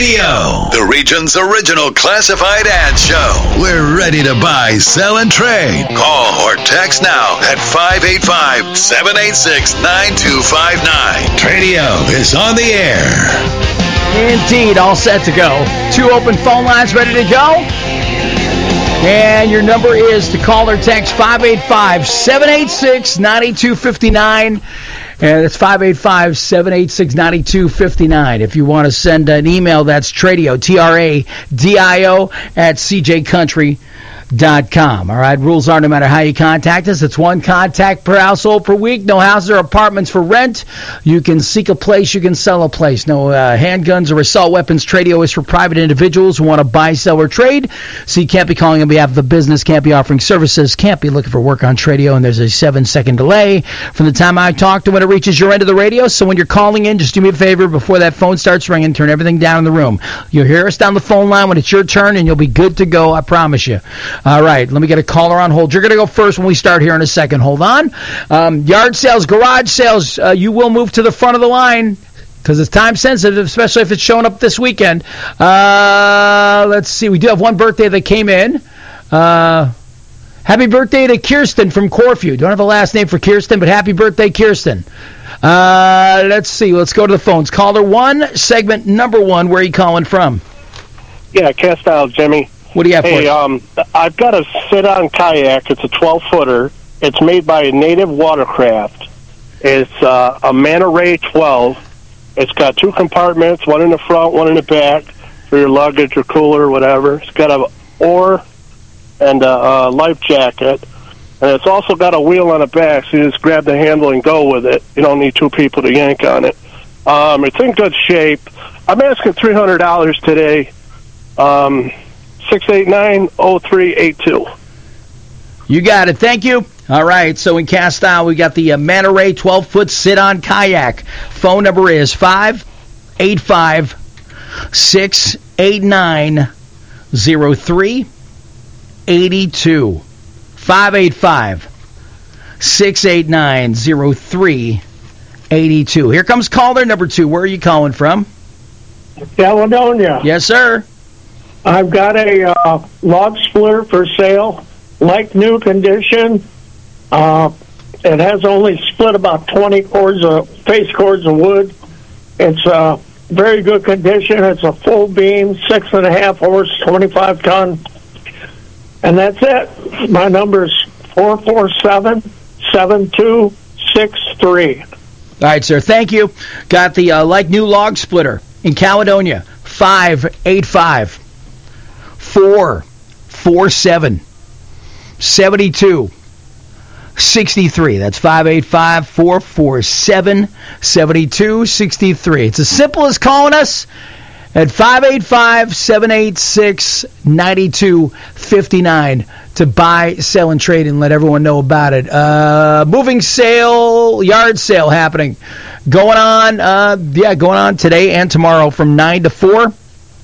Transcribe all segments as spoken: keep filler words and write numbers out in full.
Radio, the region's original classified ad show. We're ready to buy, sell, and trade. Call or text now at five eight five, seven eight six, nine two five nine. Tradio is on the air. Indeed, all set to go. Two open phone lines ready to go. And your number is to call or text five eight five, seven eight six, nine two five nine. And it's five eight five, seven eight six, nine two five nine. If you want to send an email, that's Tradio, T R A D I O, at C J country dot com. All right, rules are no matter how you contact us. It's one contact per household per week. No houses or apartments for rent. You can seek a place. You can sell a place. No uh, handguns or assault weapons. Tradio is for private individuals who want to buy, sell, or trade. So you can't be calling on behalf of the business, can't be offering services, can't be looking for work on Tradio, and there's a seven-second delay from the time I talk to when it reaches your end of the radio. So when you're calling in, just do me a favor before that phone starts ringing, turn everything down in the room. You'll hear us down the phone line when it's your turn, and you'll be good to go, I promise you. All right, let me get a caller on hold. You're going to go first when we start here in a second. Hold on. Um, yard sales, garage sales, uh, you will move to the front of the line because it's time sensitive, especially if it's showing up this weekend. Uh, let's see. We do have one birthday that came in. Uh, happy birthday to Kirsten from Corfu. Don't have a last name for Kirsten, but happy birthday, Kirsten. Uh, let's see. Let's go to the phones. Caller one, segment number one. Where are you calling from? Yeah, Cast Out, Jimmy. What do you have hey, for us? um, I've got a sit-on kayak. It's a twelve-footer. It's made by Native Watercraft. It's uh, a Manta Ray twelve. It's got two compartments, one in the front, one in the back, for your luggage or cooler or whatever. It's got an oar and a, a life jacket. And it's also got a wheel on the back, so you just grab the handle and go with it. You don't need two people to yank on it. Um, it's in good shape. I'm asking three hundred dollars today. Um... six eight nine, oh three eight two. You got it. Thank you. All right, so in Cast Isle, we got the uh, Manta Ray twelve-foot sit-on kayak. Phone number is five eight five, six eight nine, oh three eight two. five eight five, six eight nine, oh three eight two. Here comes caller number two. Where are you calling from? Caledonia. Yes, sir. I've got a uh, log splitter for sale, like new condition. Uh, it has only split about twenty cords of face cords of wood. It's uh, very good condition. It's a full beam, six and a half horse, twenty-five ton, and that's it. My number is four four seven, seven two six three. All right, sir. Thank you. Got the uh, like new log splitter in Caledonia. Five eight five. Four, four, seven, seventy-two, sixty-three. That's five eight five, four four seven, seventy-two, sixty-three. It's as simple as calling us at five eight five, seven eight six, nine two five nine to buy, sell, and trade and let everyone know about it. Uh, moving sale, yard sale happening. Going on, uh, yeah, going on today and tomorrow from nine to four.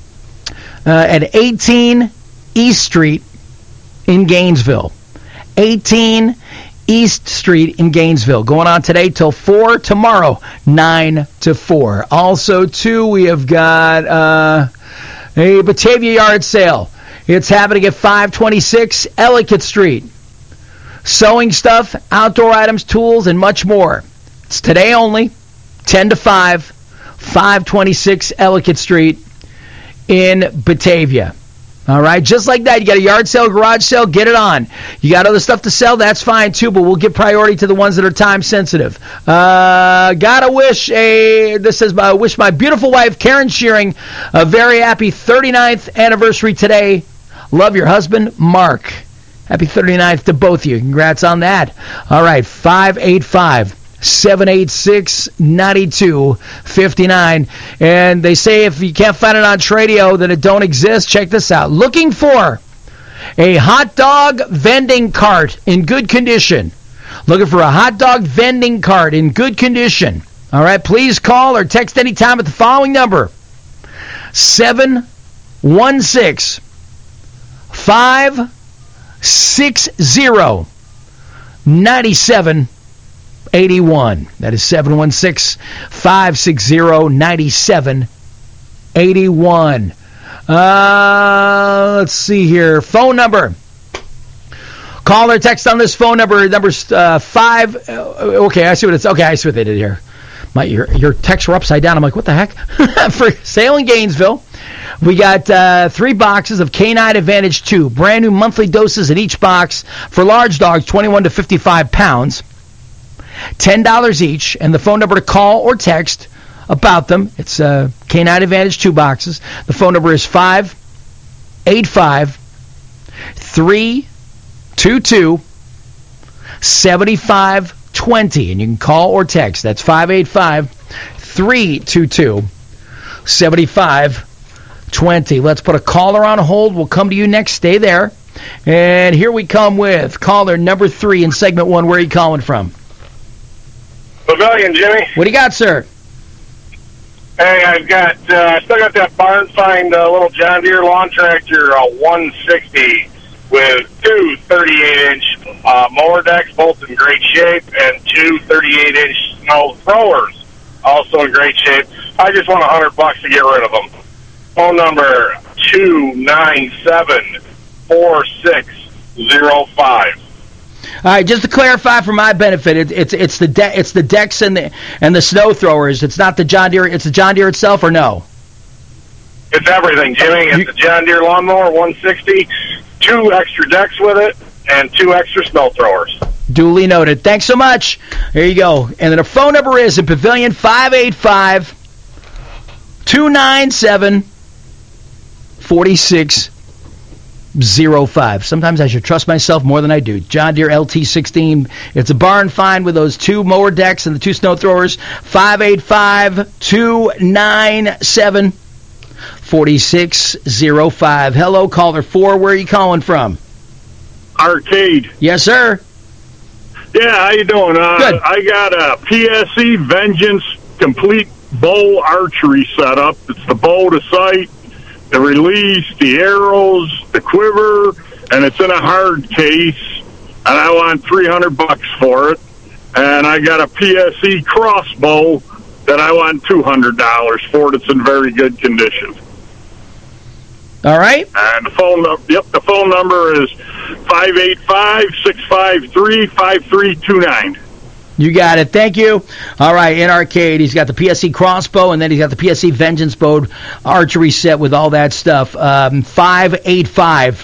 Uh, at eighteen East Street in Gainesville. eighteen East Street in Gainesville. Going on today till four, tomorrow nine to four. Also, too, we have got uh, a Batavia yard sale. It's happening at five twenty-six Ellicott Street. Sewing stuff, outdoor items, tools, and much more. It's today only, ten to five, five twenty-six Ellicott Street in Batavia. All right, just like that, you got a yard sale, garage sale, get it on. You got other stuff to sell, that's fine too, but we'll give priority to the ones that are time sensitive. Uh, gotta wish a, this says, I wish my beautiful wife, Karen Shearing, a very happy thirty-ninth anniversary today. Love your husband, Mark. Happy thirty-ninth to both of you. Congrats on that. All right, five eight five, seven eight six, nine two five nine. And they say if you can't find it on Tradio, then it don't exist. Check this out. Looking for a hot dog vending cart in good condition. Looking for a hot dog vending cart in good condition. All right, please call or text anytime at the following number. seven one six, five six zero, nine seven eighty-one. That is seven one six, five six zero, nine seven eighty-one. Uh, let's see here. Phone number. Call or text on this phone number. Number's uh, five. Uh, okay, I see what it's. Okay, I see what they did here. My your your texts were upside down. I'm like, what the heck? For sale in Gainesville, we got uh, three boxes of Canine Advantage two, brand new monthly doses in each box for large dogs, twenty-one to fifty-five pounds, ten dollars each. And the phone number to call or text about them. It's uh, Canine Advantage two boxes. The phone number is five eight five, three two two, seven five two zero, and you can call or text. That's five eight five, three two two, seven five two zero. Let's put a caller on hold. We'll come to you next. Stay there. And here we come with caller number three in segment one. Where are you calling from? Pavilion, Jimmy. What do you got, sir? Hey, I've got, uh, I still got that barn find uh, little John Deere lawn tractor, uh, one sixty, with two thirty-eight inch uh, mower decks, both in great shape, and two thirty-eight inch snow throwers, also in great shape. I just want a hundred bucks to get rid of them. Phone number two nine seven, four six zero five. All right, just to clarify for my benefit, it, it's it's the de- it's the decks and the and the snow throwers. It's not the John Deere. It's the John Deere itself, or no? It's everything, Jimmy. It's You- the John Deere lawnmower, one sixty. Two extra decks with it, and two extra snow throwers. Duly noted. Thanks so much. There you go. And then the phone number is in Pavilion five eight five, two nine seven, four six zero five. Sometimes I should trust myself more than I do. John Deere L T sixteen. It's a barn find with those two mower decks and the two snow throwers. five eight five, two nine seven, four six zero five. Hello, caller four. Where are you calling from? Arcade. Yes, sir. Yeah, how you doing? Uh, Good. I got a P S E Vengeance complete bow archery setup. It's the bow, the sight, the release, the arrows, the quiver, and it's in a hard case. And I want three hundred bucks for it. And I got a P S E crossbow that I want two hundred dollars for it. It's in very good condition. All right. And the phone number, yep, the phone number is five eight five, six five three, five three two nine. You got it. Thank you. All right, in Arcade, he's got the P S E crossbow, and then he's got the P S E Vengeance bow archery set with all that stuff. Um, five eight five,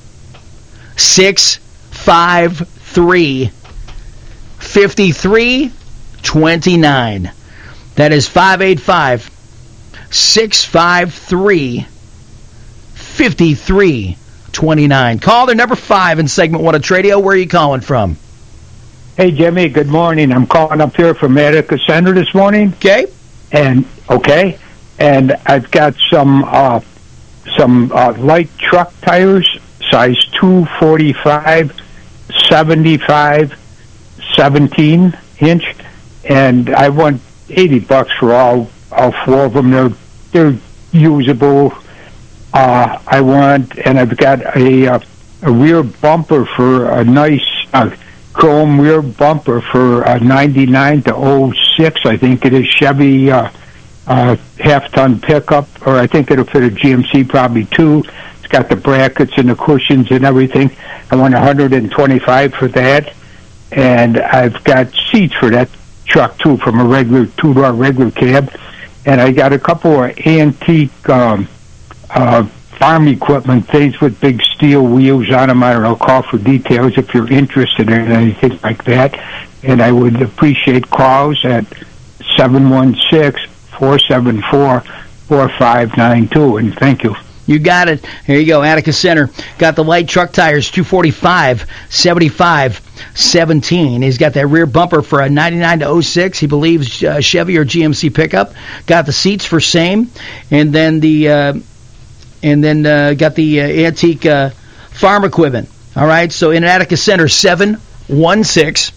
six five three, five three two nine. That is five eight five, six five three, five three two nine. Caller number five in segment one of Tradio. Where are you calling from? Hey, Jimmy, good morning. I'm calling up here from Attica Center this morning. Okay. And, okay, and I've got some uh, some uh, light truck tires, size two forty-five, seventy-five, seventeen inch, and I want eighty bucks for all, all four of them. They're, they're usable. Uh, I want, and I've got a, a, a rear bumper for a nice uh, chrome rear bumper for a ninety-nine to oh six, I think it is, Chevy uh, uh, half-ton pickup, or I think it'll fit a G M C probably too. It's got the brackets and the cushions and everything. I want one hundred twenty-five for that, and I've got seats for that truck too, from a regular two-door regular cab, and I got a couple of antique um, uh, farm equipment things with big steel wheels on them. I don't know, call for details if you're interested in anything like that. And I would appreciate calls at seven one six, four seven four, four five nine two. And thank you. You got it. Here you go, Attica Center. Got the light truck tires, two forty-five, seventy-five, seventeen. He's got that rear bumper for a ninety-nine to oh six. He believes uh, Chevy or G M C pickup. Got the seats for same. And then the... Uh, And then uh, got the uh, antique uh, farm equipment. All right, so in Attica Center, seven one six,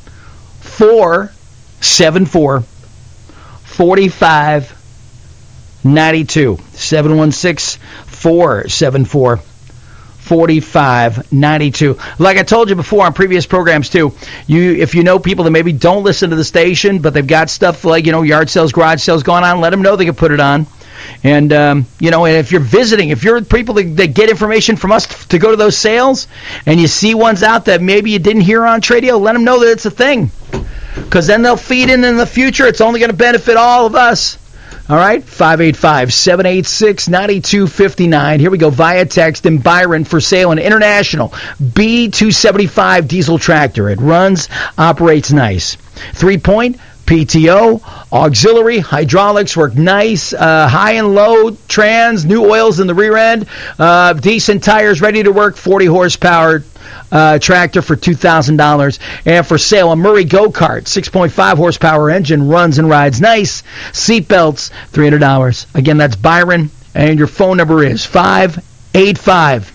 four seven four, four five nine two. seven one six, four seven four, four five nine two. Like I told you before on previous programs, too, you if you know people that maybe don't listen to the station, but they've got stuff like, you know, yard sales, garage sales going on, let them know they can put it on. And, um, you know, and if you're visiting, if you're people that, that get information from us to go to those sales, and you see ones out that maybe you didn't hear on Tradio, let them know that it's a thing. Because then they'll feed in in the future. It's only going to benefit all of us. All right, five eight five, seven eight six, nine two five nine. Here we go, via text. In Byron, for sale, an International B two seventy-five diesel tractor. It runs, operates nice. Three-point, P T O, auxiliary, hydraulics work nice, uh, high and low trans, new oils in the rear end, uh, decent tires, ready to work, forty horsepower uh, tractor for two thousand dollars. And for sale, a Murray Go-Kart, six point five horsepower engine, runs and rides nice, seat belts, three hundred dollars. Again, that's Byron, and your phone number is five eight five,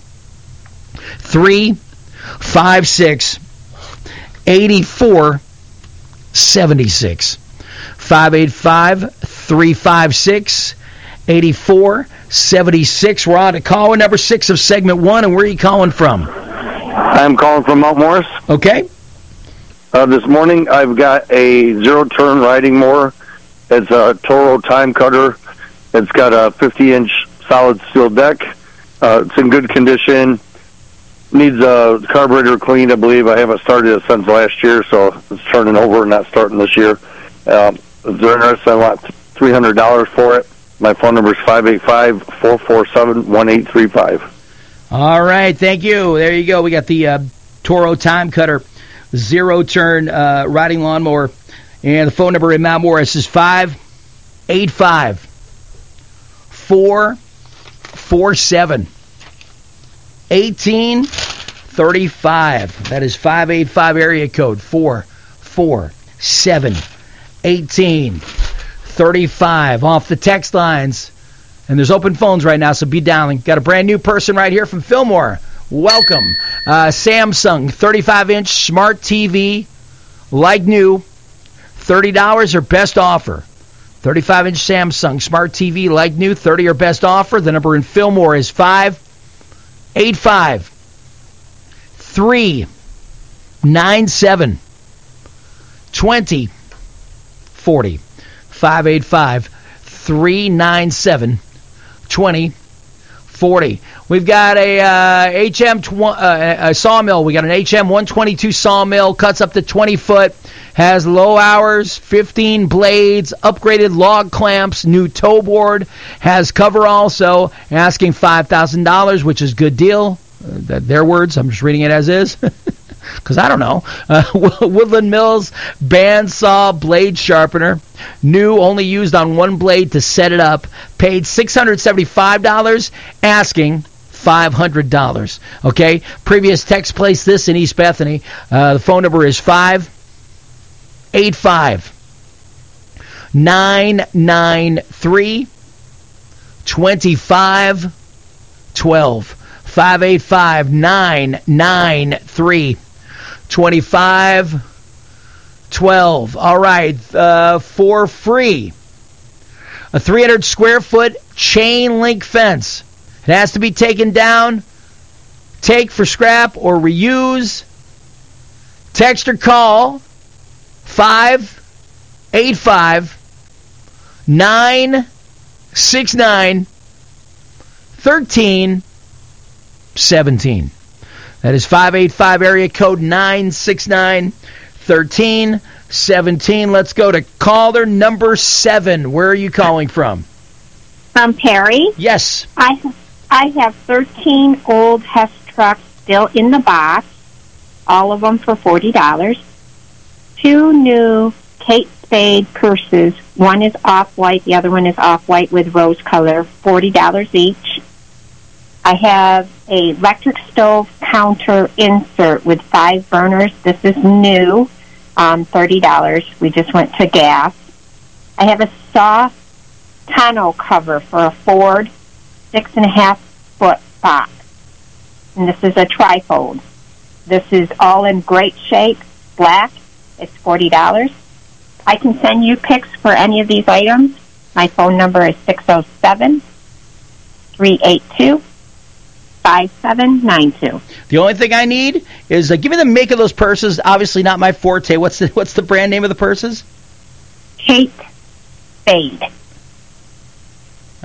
three five six, eight four seventy-six. five eight five, three five six, eight four seventy-six. We're on to caller number six of segment one, and where are you calling from? I'm calling from Mount Morris. Okay. Uh, this morning I've got a zero-turn riding mower. It's a Toro time cutter. It's got a fifty-inch solid steel deck. Uh, it's in good condition. Needs a carburetor clean, I believe. I haven't started it since last year, so it's turning over and not starting this year. Um, if they're interested, I want three hundred dollars for it. My phone number is five eight five, four four seven, one eight three five. All right, thank you. There you go. We got the uh, Toro Time Cutter zero-turn uh, riding lawnmower. And the phone number in Mount Morris is five eight five, four four seven, one eight three five. That is five eight five area code four four seven, one eight three five. Off the text lines. And there's open phones right now, so be dialing. Got a brand new person right here from Fillmore. Welcome. Uh, Samsung thirty-five inch smart T V, like new, thirty dollars or best offer. thirty-five inch Samsung smart T V, like new, thirty dollars or best offer. The number in Fillmore is five eight five, three nine seven, two zero four zero. five eight five, three nine seven, two zero four zero. We've got a uh, H M tw- uh, a sawmill. We got an H M one twenty-two sawmill, cuts up to twenty foot, has low hours, fifteen blades, upgraded log clamps, new toe board, has cover also, asking five thousand dollars, which is good deal. Uh, their words, I'm just reading it as is. Because I don't know. Uh, Woodland Mills bandsaw blade sharpener. New, only used on one blade to set it up. Paid six hundred seventy-five dollars, asking five hundred dollars. Okay? Previous text placed this in East Bethany. Uh, the phone number is five eight five, nine nine three, two five one two. five eight five, nine nine three, two five one two. All right, uh, for free, a three hundred square foot chain link fence. It has to be taken down, take for scrap or reuse. Text or call five eight five, nine six nine, one three seventeen. That is five eight five area code nine six nine, one three seventeen. Let's go to caller number seven. Where are you calling from? From Perry. Yes. I I have thirteen old Hess trucks still in the box, all of them for forty dollars. Two new Kate Spade purses. One is off-white, the other one is off-white with rose color, forty dollars each. I have a electric stove counter insert with five burners. This is new, um, thirty dollars. We just went to gas. I have a soft tonneau cover for a Ford six and a half foot box. And this is a trifold. This is all in great shape, black. It's forty dollars. I can send you pics for any of these items. My phone number is six oh seven, three eight two, five seven nine two. The only thing I need is uh, give me the make of those purses. Obviously not my forte. What's the what's the brand name of the purses? Kate Spade.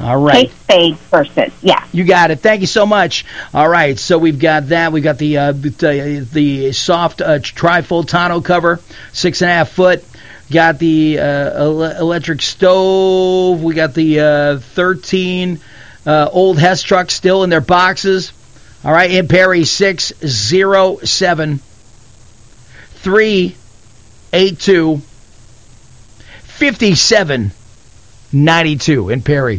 All right. Kate Spade purses. Yeah. You got it. Thank you so much. All right. So we've got that. We've got the uh, the, the soft uh, trifold tonneau cover, six and a half foot. Got the uh, electric stove. We got the uh, thirteen uh, old Hess trucks still in their boxes. All right. In Perry, six oh seven, three eight two, five seven nine two in Perry.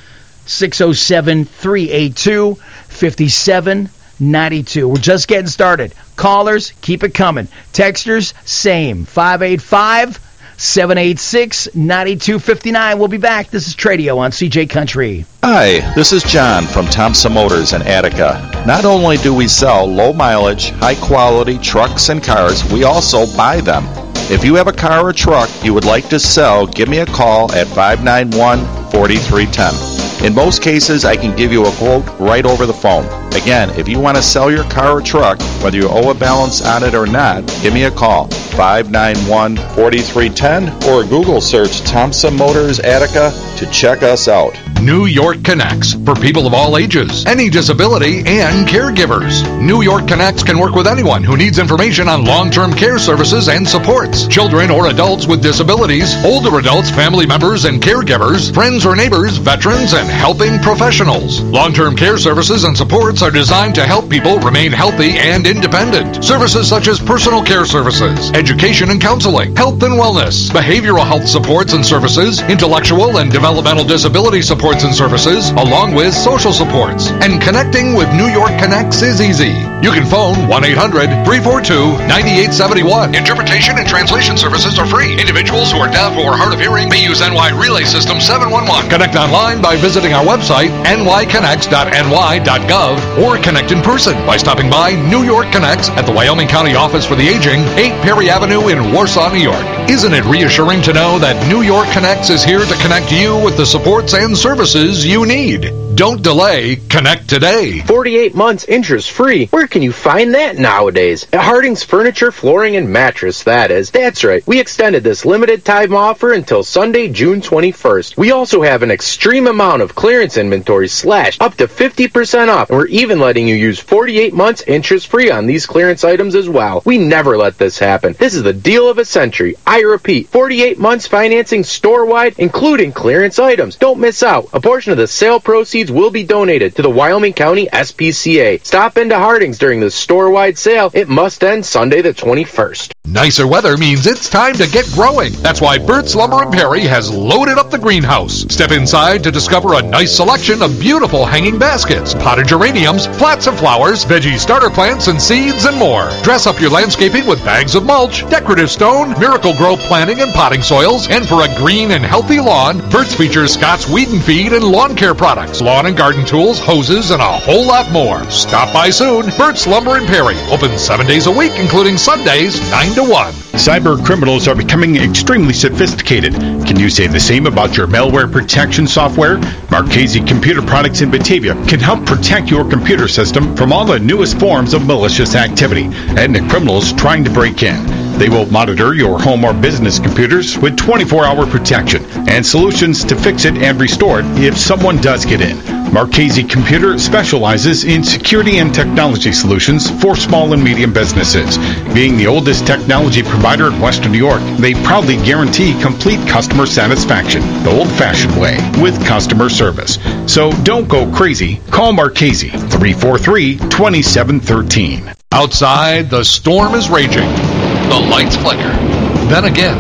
six oh seven, three eight two, five seven nine two. We're just getting started. Callers, keep it coming. Texters, same. five eight five, seven eight six, nine two five nine. We'll be back. This is Tradio on C J Country. Hi, this is John from Thompson Motors in Attica. Not only do we sell low-mileage, high-quality trucks and cars, we also buy them. If you have a car or truck you would like to sell, give me a call at five nine one, four three one zero. In most cases, I can give you a quote right over the phone. Again, if you want to sell your car or truck, whether you owe a balance on it or not, give me a call, five nine one, four three one zero, or Google search Thompson Motors Attica to check us out. New York Connects, for people of all ages, any disability, and caregivers. New York Connects can work with anyone who needs information on long-term care services and supports. Children or adults with disabilities, older adults, family members, and caregivers, friends or neighbors, veterans, and helping professionals. Long-term care services and supports are designed to help people remain healthy and independent. Services such as personal care services, education and counseling, health and wellness, behavioral health supports and services, intellectual and developmental disability supports and services, along with social supports. And connecting with New York Connects is easy. You can phone one eight hundred, three four two, nine eight seven one. Interpretation and translation services are free. Individuals who are deaf or hard of hearing may use N Y Relay System seven one one. Connect online by visiting our website, n y connects dot n y dot gov, or connect in person by stopping by New York Connects at the Wyoming County Office for the Aging, eight Perry Avenue in Warsaw, New York. Isn't it reassuring to know that New York Connects is here to connect you with the supports and services you need? Don't delay. Connect today. forty-eight months interest-free. Where can you find that nowadays? At Harding's Furniture, Flooring, and Mattress, that is. That's right. We extended this limited time offer until Sunday, June twenty-first. We also have an extreme amount of clearance inventory slashed up to fifty percent off, and we're even letting you use forty-eight months interest-free on these clearance items as well. We never let this happen. This is the deal of a century. I repeat, forty-eight months financing store-wide, including clearance items. Don't miss out. A portion of the sale proceeds will be donated to the Wyoming County S P C A. Stop into Harding's during the store-wide sale. It must end Sunday the twenty-first. Nicer weather means it's time to get growing. That's why Burt's Lumber and Perry has loaded up the greenhouse. Step inside to discover a nice selection of beautiful hanging baskets, potted geraniums, flats of flowers, veggie starter plants, and seeds, and more. Dress up your landscaping with bags of mulch, decorative stone, Miracle Grow planting and potting soils, and for a green and healthy lawn, Burt's features Scott's Weed and Feed and lawn care products, lawn and garden tools, hoses, and a whole lot more. Stop by soon. Burt's Lumber and Perry, open seven days a week, including Sundays, nine to one. Cyber criminals are becoming extremely sophisticated. Can you say the same about your malware protection software? Marchese Computer Products in Batavia can help protect your computer system from all the newest forms of malicious activity and the criminals trying to break in. They will monitor your home or business computers with twenty-four hour protection and solutions to fix it and restore it if someone does get in. Marchese Computer specializes in security and technology solutions for small and medium businesses. Being the oldest technology provider in Western New York, they proudly guarantee complete customer satisfaction the old-fashioned way with customer service. So don't go crazy. Call Marchese, three four three, two seven one three. Outside, the storm is raging. The lights flicker. Then again.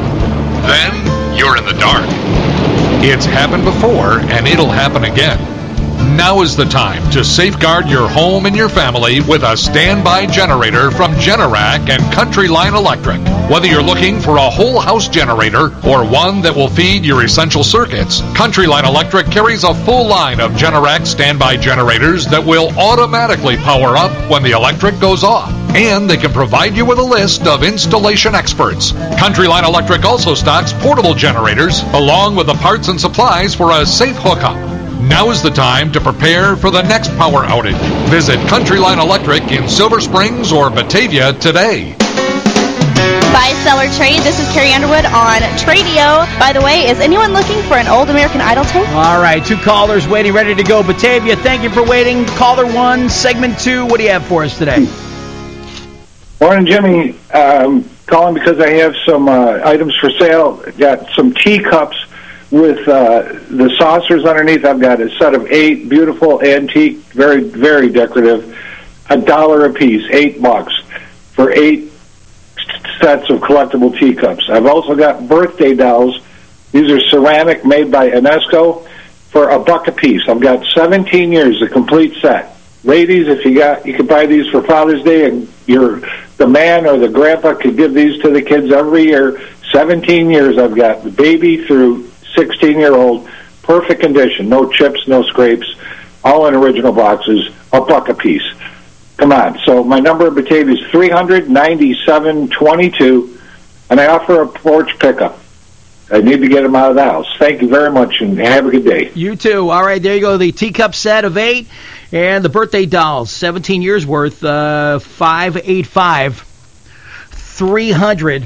Then you're in the dark. It's happened before, and it'll happen again. Now is the time to safeguard your home and your family with a standby generator from Generac and Countryline Electric. Whether you're looking for a whole house generator or one that will feed your essential circuits, Countryline Electric carries a full line of Generac standby generators that will automatically power up when the electric goes off. And they can provide you with a list of installation experts. Countryline Electric also stocks portable generators along with the parts and supplies for a safe hookup. Now is the time to prepare for the next power outage. Visit Countryline Electric in Silver Springs or Batavia today. Buy, sell, or trade. This is Carrie Underwood on Tradio. By the way, is anyone looking for an old American Idol tape? All right, two callers waiting, ready to go. Batavia, thank you for waiting. Caller one, segment two. What do you have for us today? Morning, Jimmy. Um, calling because I have some uh, items for sale. Got some teacups with uh, the saucers underneath. I've got a set of eight beautiful antique, very, very decorative. A dollar a piece, eight bucks for eight sets of collectible teacups. I've also got birthday dolls. These are ceramic, made by Enesco, for a buck a piece. I've got seventeen years, a complete set. Ladies, if you got, you could buy these for Father's Day, and your the man or the grandpa could give these to the kids every year. seventeen years I've got, the baby through sixteen-year-old, perfect condition, no chips, no scrapes, all in original boxes, a buck a piece. Come on. So my number in Batavia is three hundred ninety-seven twenty-two, and I offer a porch pickup. I need to get them out of the house. Thank you very much, and have a good day. You too. All right, there you go. The teacup set of eight and the birthday dolls, seventeen years worth, uh, five eight five, three hundred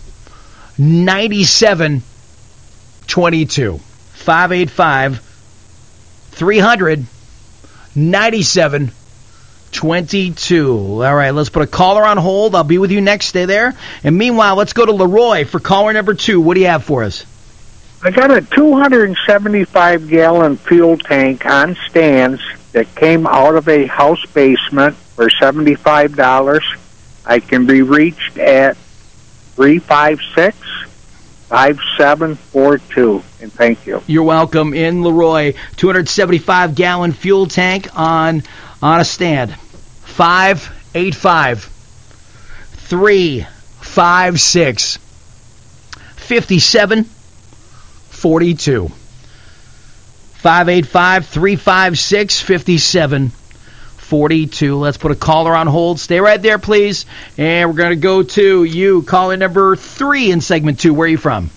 ninety-seven twenty-two. five eight five, three hundred ninety-seven twenty-two. All right, let's put a caller on hold. I'll be with you next. Stay there. And meanwhile, let's go to Leroy for caller number two. What do you have for us? I got a two hundred seventy-five gallon fuel tank on stands that came out of a house basement for seventy-five dollars. I can be reached at three five six, five seven four two. And thank you. You're welcome. In Leroy, two hundred seventy-five gallon fuel tank on on a stand. five eight five, three five six, five seven four two. five eight five, three five six, five seven four two. Let's put a caller on hold. Stay right there, please. And we're going to go to you, caller number three in segment two. Where are you from?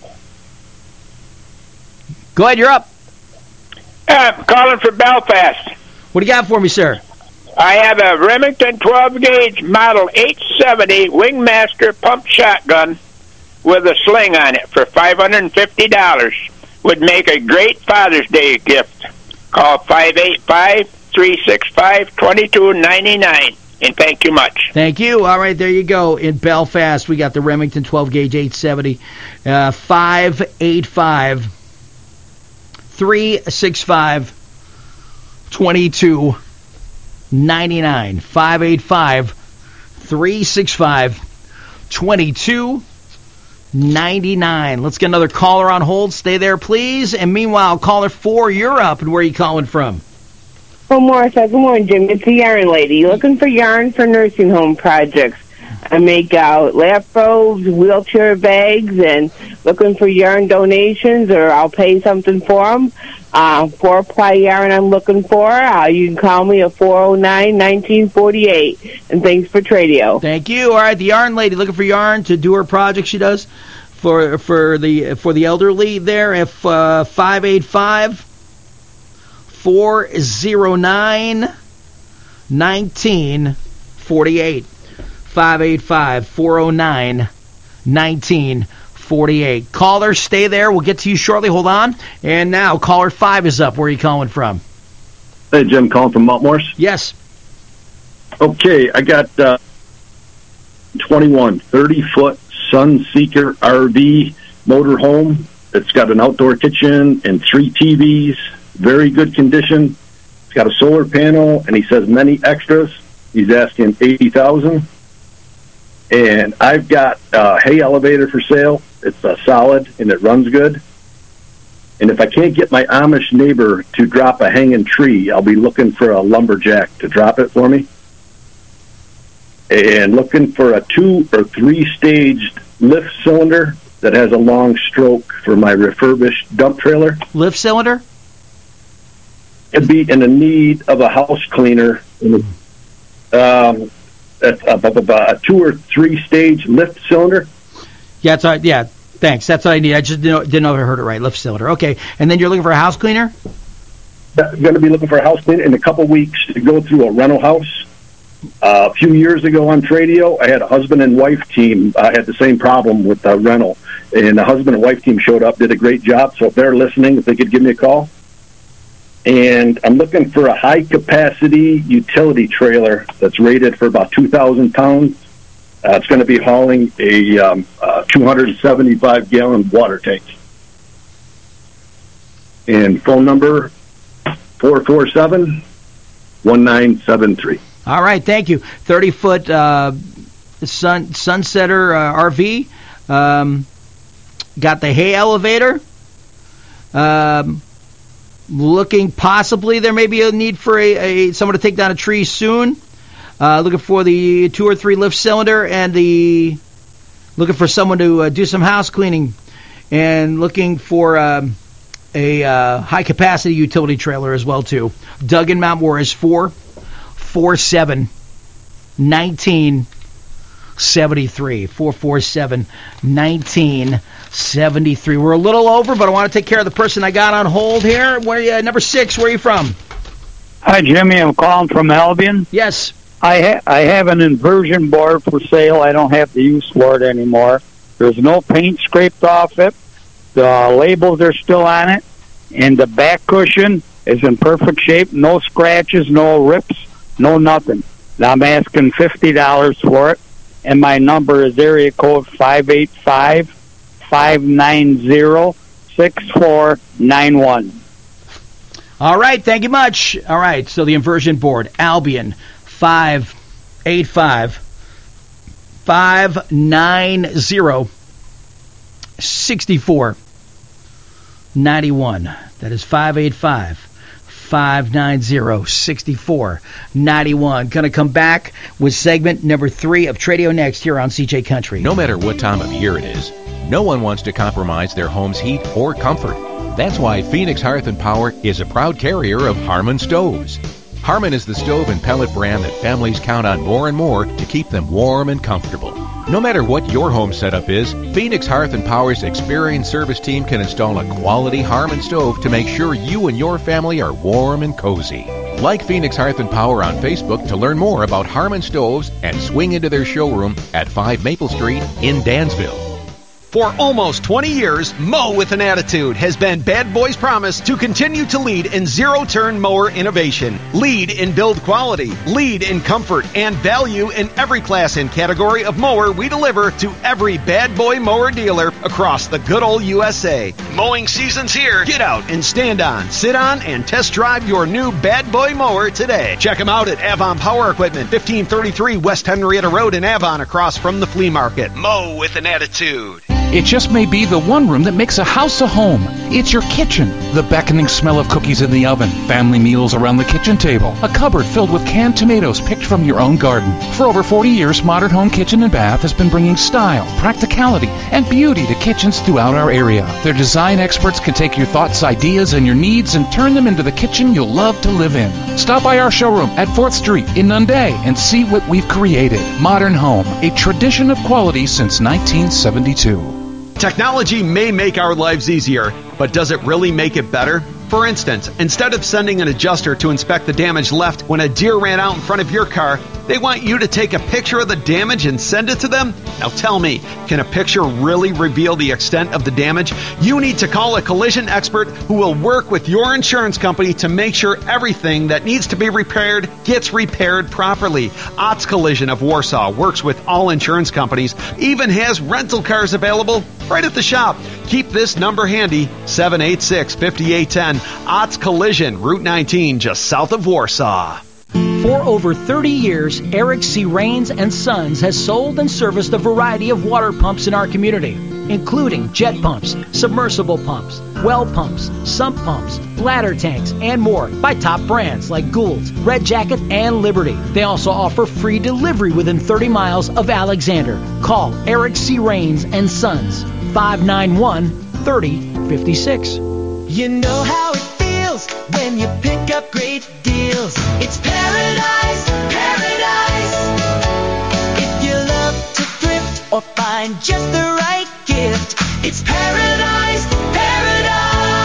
Go ahead, you're up. I'm calling for Belfast. What do you got for me, sir? I have a Remington twelve gauge Model eight seventy Wingmaster pump shotgun with a sling on it for five hundred fifty dollars. Would make a great Father's Day gift. Call five eight five, three six five, two two nine nine. And thank you much. Thank you. All right, there you go. In Belfast, we got the Remington twelve gauge eight seventy. Uh, five eight five, three six five, two two nine nine. five eight five, three six five, two two nine nine. Let's get another caller on hold. Stay there, please. And meanwhile, caller four, you're up. And where are you calling from? Oh, Martha. Good morning, Jim. It's the yarn lady. Looking for yarn for nursing home projects. I make out lap robes, wheelchair bags, and looking for yarn donations, or I'll pay something for them. Uh, four ply yarn I'm looking for. Uh, you can call me at four oh nine, nineteen forty-eight. And thanks for Tradio. Thank you. All right, the yarn lady looking for yarn to do her project she does for for the for the elderly there. If uh, five eight five, four oh nine, nineteen forty-eight. five eight five, four oh nine, nineteen forty-eight. Caller, stay there. We'll get to you shortly. Hold on. And now, caller five is up. Where are you calling from? Hey, Jim, calling from Mount Morris. Yes. Okay, I got uh, twenty-one thirty-foot Sunseeker R V motorhome. It's got an outdoor kitchen and three T Vs. Very good condition. It's got a solar panel, and he says many extras. He's asking eighty thousand dollars. And I've got a hay elevator for sale. It's uh, solid, and it runs good. And if I can't get my Amish neighbor to drop a hanging tree, I'll be looking for a lumberjack to drop it for me. And looking for a two- or three-staged lift cylinder that has a long stroke for my refurbished dump trailer. Lift cylinder? It'd be in the need of a house cleaner. Um... A, a, a, a two or three stage lift cylinder. Yeah, that's right. Yeah, thanks. That's what I need. I just didn't know, didn't know if I heard it right. Lift cylinder. Okay, and then you're looking for a house cleaner. I'm going to be looking for a house cleaner in a couple weeks to go through a rental house. Uh, a few years ago on Tradio, I had a husband and wife team. I had the same problem with the rental. And the husband and wife team showed up, did a great job. So if they're listening, if they could give me a call. And I'm looking for a high-capacity utility trailer that's rated for about two thousand pounds. Uh, it's going to be hauling a um, uh, two hundred seventy-five gallon water tank. And phone number, four four seven, one nine seven three. All right, thank you. thirty-foot uh, sun, Sunsetter uh, R V. Um, got the hay elevator. Um, looking possibly there may be a need for a, a someone to take down a tree soon. Uh, looking for the two or three lift cylinder and the looking for someone to uh, do some house cleaning and looking for um, a uh, high capacity utility trailer as well too. Doug in Mount Morris, four four seven, nineteen seventy-three. four four seven, nineteen seventy-three. We're a little over, but I want to take care of the person I got on hold here. Where are you, number six, where are you from? Hi, Jimmy. I'm calling from Albion. Yes. I ha- I have an inversion board for sale. I don't have the use for it anymore. There's no paint scraped off it. The labels are still on it. And the back cushion is in perfect shape. No scratches, no rips, no nothing. Now I'm asking fifty dollars for it. And my number is area code five eight five, five nine zero, six four nine one. All right, thank you much. All right, so the inversion board, Albion, five eight five, five nine zero, six four nine one. That is five eight five, five nine zero, six four nine one. Going to come back with segment number three of Tradio next here on C J Country. No matter what time of year it is, no one wants to compromise their home's heat or comfort. That's why Phoenix Hearth and Power is a proud carrier of Harmon stoves. Harmon is the stove and pellet brand that families count on more and more to keep them warm and comfortable. No matter what your home setup is, Phoenix Hearth and Power's experienced service team can install a quality Harmon stove to make sure you and your family are warm and cozy. Like Phoenix Hearth and Power on Facebook to learn more about Harmon stoves and swing into their showroom at five Maple Street in Dansville. For almost twenty years, Mow with an Attitude has been Bad Boy's promise to continue to lead in zero-turn mower innovation, lead in build quality, lead in comfort, and value in every class and category of mower we deliver to every Bad Boy mower dealer across the good old U S A. Mowing season's here. Get out and stand on, sit on, and test drive your new Bad Boy mower today. Check them out at Avon Power Equipment, fifteen thirty-three West Henrietta Road in Avon, across from the flea market. Mow with an Attitude. It just may be the one room that makes a house a home. It's your kitchen. The beckoning smell of cookies in the oven, family meals around the kitchen table, a cupboard filled with canned tomatoes picked from your own garden. For over forty years, Modern Home Kitchen and Bath has been bringing style, practicality, and beauty to kitchens throughout our area. Their design experts can take your thoughts, ideas, and your needs and turn them into the kitchen you'll love to live in. Stop by our showroom at fourth Street in Nunde and see what we've created. Modern Home, a tradition of quality since nineteen seventy-two. Technology may make our lives easier, but does it really make it better? For instance, instead of sending an adjuster to inspect the damage left when a deer ran out in front of your car, they want you to take a picture of the damage and send it to them? Now tell me, can a picture really reveal the extent of the damage? You need to call a collision expert who will work with your insurance company to make sure everything that needs to be repaired gets repaired properly. Otts Collision of Warsaw works with all insurance companies, even has rental cars available right at the shop. Keep this number handy, seven eight six, five eight one zero. Otts Collision, Route nineteen, just south of Warsaw. For over thirty years, Eric C. Rains and Sons has sold and serviced a variety of water pumps in our community, including jet pumps, submersible pumps, well pumps, sump pumps, bladder tanks, and more by top brands like Gould's, Red Jacket, and Liberty. They also offer free delivery within thirty miles of Alexander. Call Eric C. Rains and Sons, five nine one, three oh five six. You know how it feels when you pick up great deals. It's paradise, paradise. If you love to thrift or find just the right gift, it's paradise, paradise.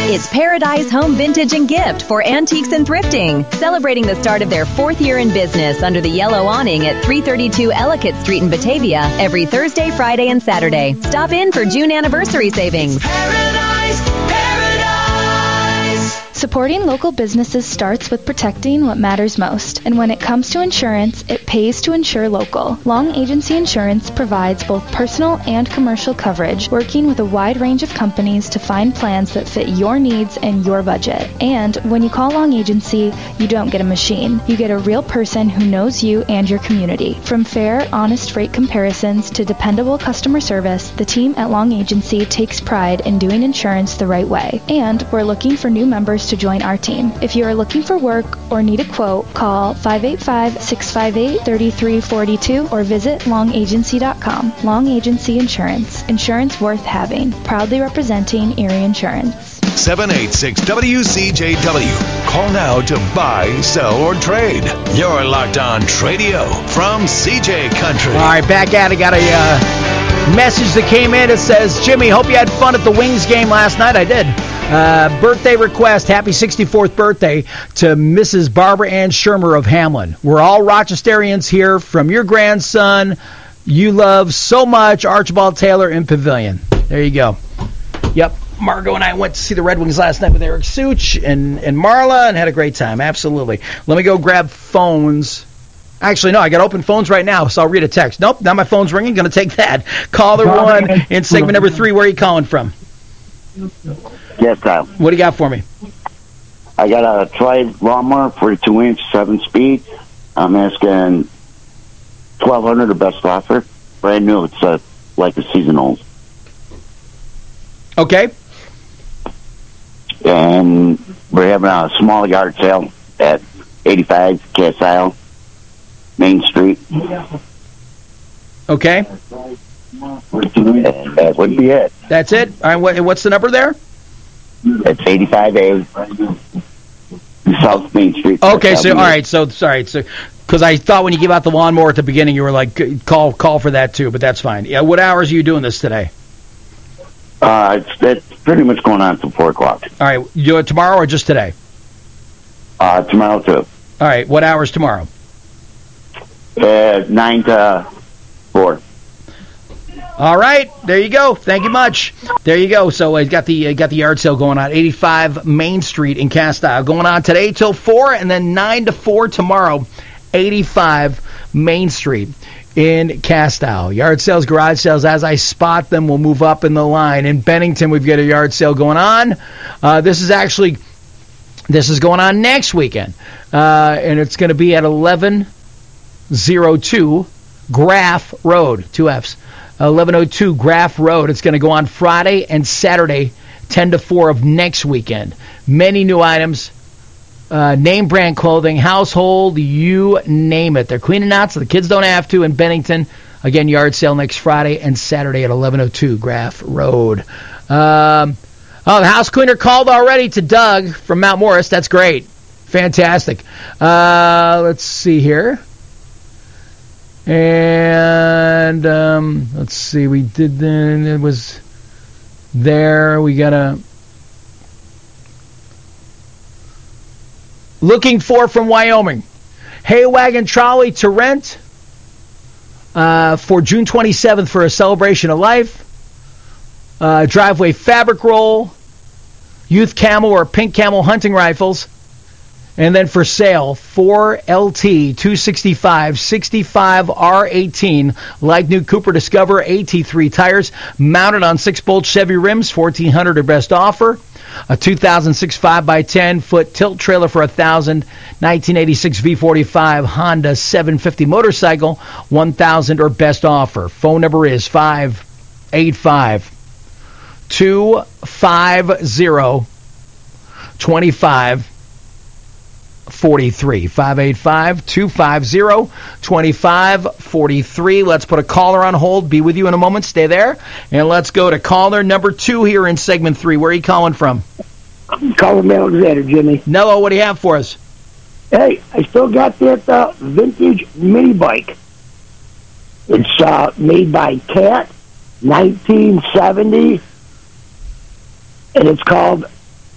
It's Paradise Home Vintage and Gift for antiques and thrifting, celebrating the start of their fourth year in business under the yellow awning at three thirty-two Ellicott Street in Batavia every Thursday, Friday, and Saturday. Stop in for June anniversary savings. Paradise, paradise. Supporting local businesses starts with protecting what matters most. And when it comes to insurance, it pays to insure local. Long Agency Insurance provides both personal and commercial coverage, working with a wide range of companies to find plans that fit your needs and your budget. And when you call Long Agency, you don't get a machine. You get a real person who knows you and your community. From fair, honest rate comparisons to dependable customer service, the team at Long Agency takes pride in doing insurance the right way. And we're looking for new members to join our team. If you are looking for work or need a quote, call five eight five, six five eight, three three four two or visit long agency dot com. Long Agency Insurance. Insurance worth having. Proudly representing Erie Insurance. seven eight six W C J W. Call now to buy, sell, or trade. You're locked on Tradio from C J Country. All right, back at it. Got a uh, message that came in. It says, Jimmy, hope you had fun at the Wings game last night. I did. Uh, birthday request, happy sixty-fourth birthday to Missus Barbara Ann Shermer of Hamlin. We're all Rochesterians here from your grandson you love so much, Archibald Taylor in Pavilion. There you go. Yep. Margot and I went to see the Red Wings last night with Eric Such and, and Marla and had a great time. Absolutely. Let me go grab phones. Actually, no, I got open phones right now, so I'll read a text. Nope, now my phone's ringing. Going to take that. Caller one in segment number three. Where are you calling from? Yes, Kyle. What do you got for me? I got a Tried lawnmower, forty-two inch, seven speed. I'm asking twelve hundred dollars, the best offer. Brand new. It's uh, like a season old. Okay. And we're having a small yard sale at eighty-five Cass Isle, Main Street. Okay. And that would be it. That's it? All right, what, what's the number there? It's eighty-five A, South Main Street. Okay, so all right, so sorry, so because I thought when you give out the lawnmower at the beginning, you were like, call call for that too, but that's fine. Yeah, what hours are you doing this today? Uh, it's, it's pretty much going on till four o'clock. All right, you do it tomorrow or just today? Uh, tomorrow too. All right, what hours tomorrow? Uh, nine to four. All right, there you go. Thank you much. There you go. So I got the uh, got the yard sale going on, eighty-five Main Street in Castile, going on today till four, and then nine to four tomorrow, eighty-five Main Street in Castile. Yard sales, garage sales. As I spot them, we'll move up in the line. In Bennington, we've got a yard sale going on. Uh, this is actually this is going on next weekend, uh, and it's going to be at eleven oh two Graff Road, two F's. eleven oh two Graff Road. It's going to go on Friday and Saturday, ten to four of next weekend. Many new items, uh, name brand clothing, household, you name it. They're cleaning out so the kids don't have to in Bennington. Again, yard sale next Friday and Saturday at eleven oh two Graff Road. Um, oh, the house cleaner called already to Doug from Mount Morris. That's great. Fantastic. Uh, let's see here. And um, let's see, we did then it was there. We got a looking for from Wyoming, hay wagon trolley to rent uh, for June twenty-seventh for a celebration of life. Uh, driveway fabric roll, youth camel or pink camel hunting rifles. And then for sale, four L T two sixty-five, sixty-five R eighteen, like new Cooper Discover A T three tires, mounted on six-bolt Chevy rims, fourteen hundred dollars or best offer. A two thousand six five by ten foot tilt trailer for one thousand dollars, nineteen eighty-six V forty-five Honda seven fifty motorcycle, one thousand dollars or best offer. Phone number is five eight five, two five zero, two five forty-three. five eight five, two five zero, two five four three. Let's put a caller on hold. Be with you in a moment. Stay there. And let's go to caller number two here in segment three. Where are you calling from? I'm calling from Alexander, Jimmy. Nello, what do you have for us? Hey, I still got that uh, vintage mini bike. It's uh, made by Cat, nineteen seventy, and it's called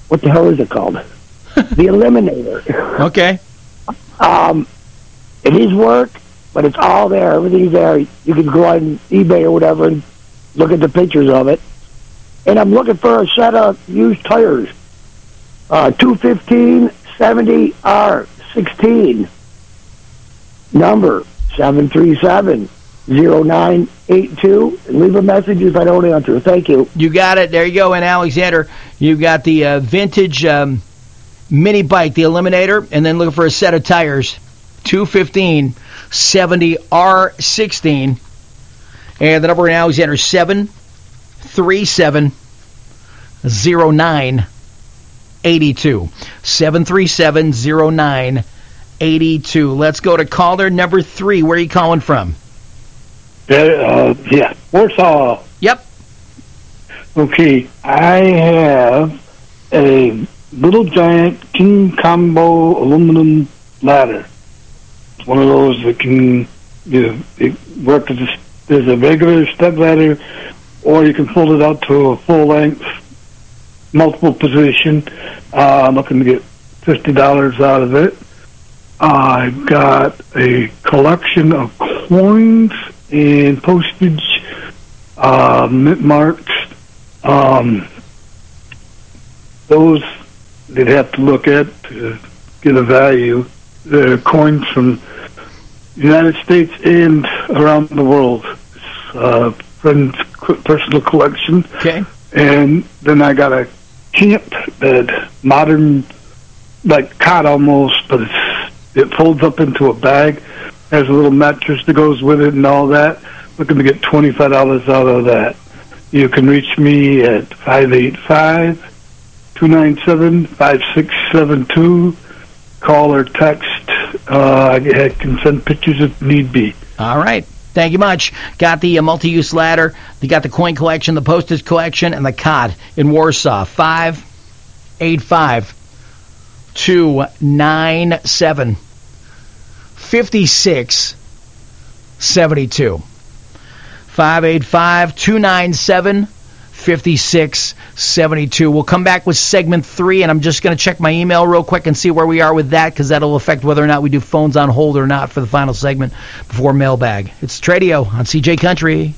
what the hell is it called? The Eliminator. Okay. Um, it is work, but it's all there. Everything's there. You can go on eBay or whatever and look at the pictures of it. And I'm looking for a set of used tires. Uh, two fifteen seventy R sixteen. Number seven three seven, zero nine eight two. And leave a message if I don't answer. Thank you. You got it. There you go. And Alexander, you've got the uh, vintage um, mini bike, the Eliminator, and then looking for a set of tires. two fifteen seventy R sixteen. And the number in Alexander is seven three seven, zero nine eight two. seven three seven, zero nine eight two. Let's go to caller number three. Where are you calling from? Uh, uh, yeah, Warsaw. Yep. Okay, I have a Little Giant King Combo aluminum ladder. It's one of those that can, you know, it work as a, as a regular step ladder, or you can fold it out to a full length, multiple position. Uh, I'm looking to get fifty dollars out of it. I've got a collection of coins and postage, uh, mint marks. Um, those they'd have to look at to get a value. They're coins from the United States and around the world. It's a friend's personal collection. Okay. And then I got a camp bed, modern, like cot almost, but it's, it folds up into a bag. Has a little mattress that goes with it and all that. Looking to get twenty-five dollars out of that. You can reach me at five eight five, two nine seven, five six seven two. Call or text. Uh, I can send pictures if need be. All right. Thank you much. Got the uh, multi-use ladder. You got the coin collection, the postage collection, and the cot in Warsaw. five eight five, two nine seven, five six seven two. five eight five, two nine seven, five six seven two. We'll come back with segment three, and I'm just going to check my email real quick and see where we are with that, because that'll affect whether or not we do phones on hold or not for the final segment before mailbag. It's Tradio on C J Country.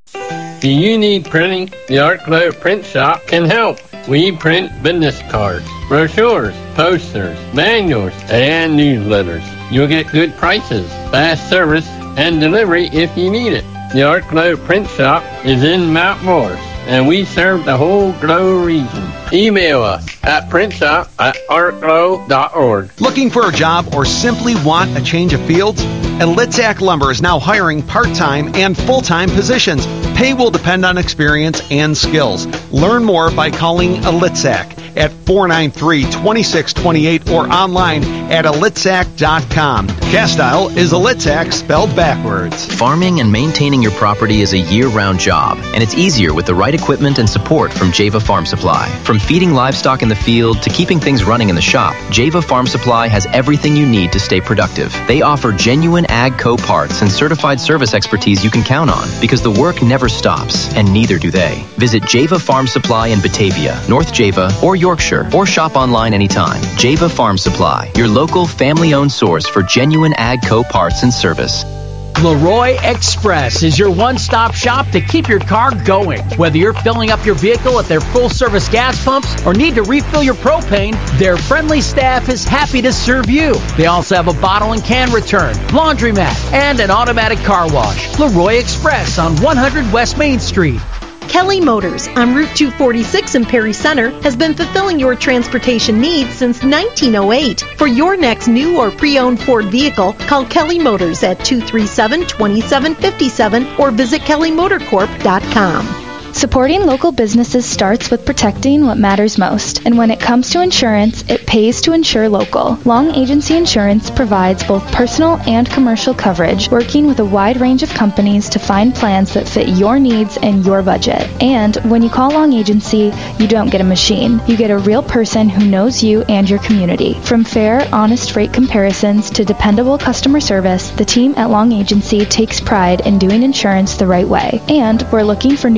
Do you need printing? The Art Glow Print Shop can help. We print business cards, brochures, posters, manuals, and newsletters. You'll get good prices, fast service, and delivery if you need it. The Art Glow Print Shop is in Mount Morris, and we serve the whole Glow region. Email us at printshop at artglow dot org. Looking for a job or simply want a change of fields? Elitzak Lumber is now hiring part-time and full-time positions. Pay will depend on experience and skills. Learn more by calling Elitzak at four nine three, two six two eight or online at elitzak dot com. Castile is Elitzak spelled backwards. Farming and maintaining your property is a year-round job, and it's easier with the right equipment and support from Java Farm Supply. From feeding livestock in the field to keeping things running in the shop, Java Farm Supply has everything you need to stay productive. They offer genuine AGCO parts and certified service expertise you can count on, because the work never stops, and neither do they. Visit Java Farm Supply in Batavia, North Java, or Yorkshire, or shop online anytime. Java Farm Supply, your local family-owned source for genuine AGCO parts and service. Leroy Express is your one-stop shop to keep your car going. Whether you're filling up your vehicle at their full-service gas pumps or need to refill your propane, their friendly staff is happy to serve you. They also have a bottle and can return, laundromat, and an automatic car wash. Leroy Express on one hundred West Main Street. Kelly Motors on Route two forty-six in Perry Center has been fulfilling your transportation needs since nineteen oh eight. For your next new or pre-owned Ford vehicle, call Kelly Motors at two three seven, two seven five seven or visit kelly motor corp dot com. Supporting local businesses starts with protecting what matters most. And when it comes to insurance, it pays to insure local. Long Agency Insurance provides both personal and commercial coverage, working with a wide range of companies to find plans that fit your needs and your budget. And when you call Long Agency, you don't get a machine. You get a real person who knows you and your community. From fair, honest rate comparisons to dependable customer service, the team at Long Agency takes pride in doing insurance the right way. And we're looking for new members